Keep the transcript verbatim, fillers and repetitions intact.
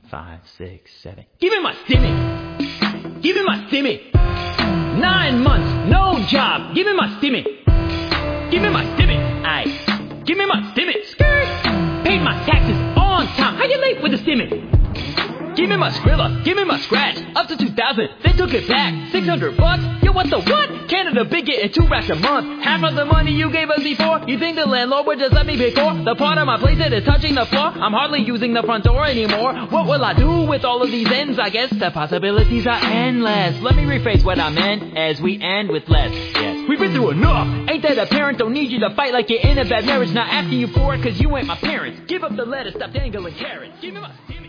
five, six, seven. Give me my stimmy. Give me my stimmy. Nine months, no job. Give me my stimmy. Give me my stimmy. Aye. Give me my stimmy. Skirt. Paid my taxes on time. How you late with the stimmy? Give me my Skrilla, give me my scratch, up to two thousand, they took it back, six hundred bucks, yo what the what? Canada big getting two racks a month, half of the money you gave us before, you think the landlord would just let me pay for? The part of my place that is touching the floor, I'm hardly using the front door anymore, what will I do with all of these ends? I guess the possibilities are endless, let me rephrase what I meant, as we end with less, yes. We've been through enough, ain't that a parent don't need you to fight like you're in a bad marriage, not asking you for it cause you ain't my parents, give up the lettuce, stop dangling carrots, give me my stimmy.